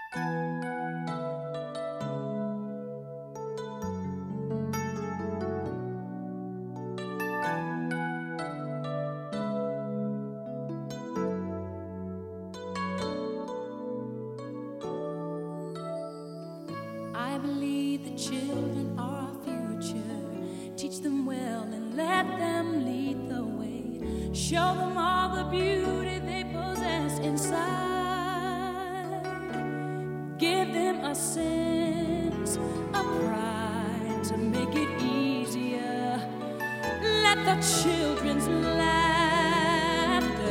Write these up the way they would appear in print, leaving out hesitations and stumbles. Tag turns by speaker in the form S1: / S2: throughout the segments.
S1: I believe the children are our future. Teach them well and let them lead the way. Show them all the beauty they possess inside. Give them a sense of pride to make it easier. Let the children's laughter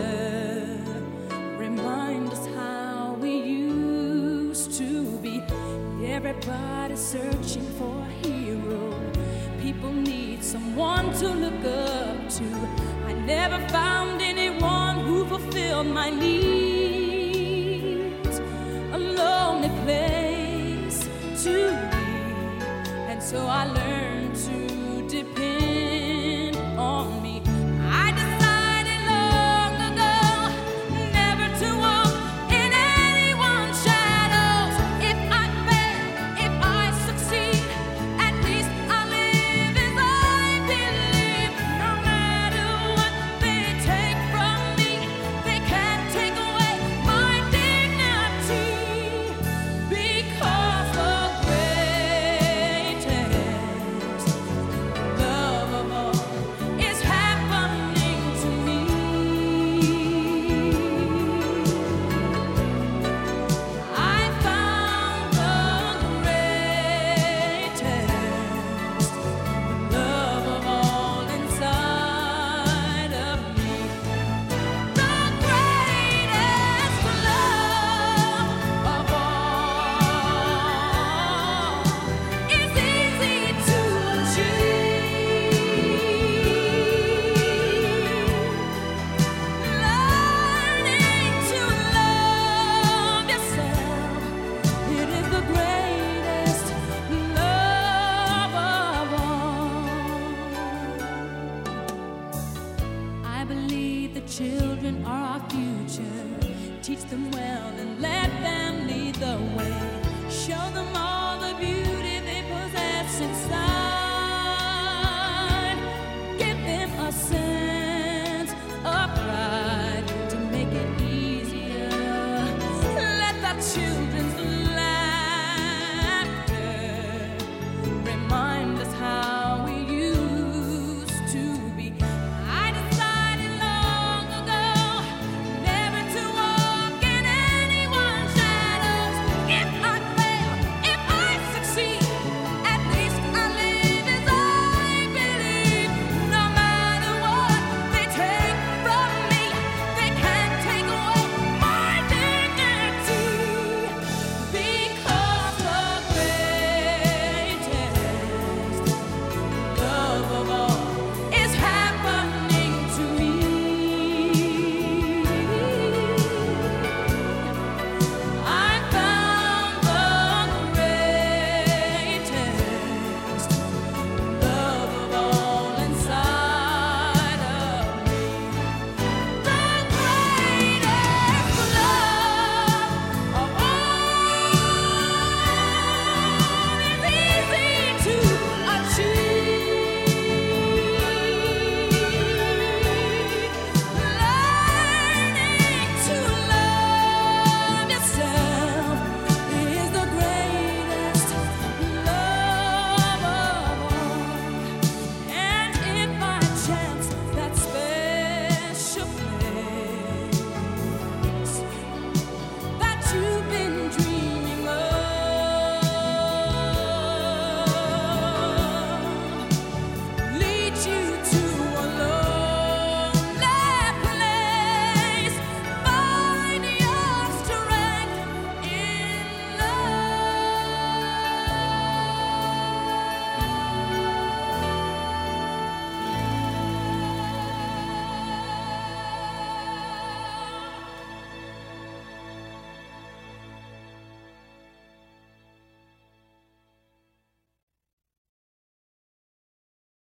S1: remind us how we used to be. Everybody's searching for a hero. People need someone to look up to. I never found anyone who fulfilled my needs. A lonely place to be, and so I learned to depend on me. I decided long ago never to walk in anyone's shadows. If I fail, if I succeed, at least I live as I believe. No matter what they take from me, they can't take away my dignity. Because the greatest love of all is happening to me. I found the greatest love of all inside of me. The greatest love of all is easy to achieve. Learning to love yourself, it is the greatest love of all. I believe the children are our future. Teach them well and let them lead the way. Show them all the beauty they possess inside. Give them a sense of pride to make it easier. Let the children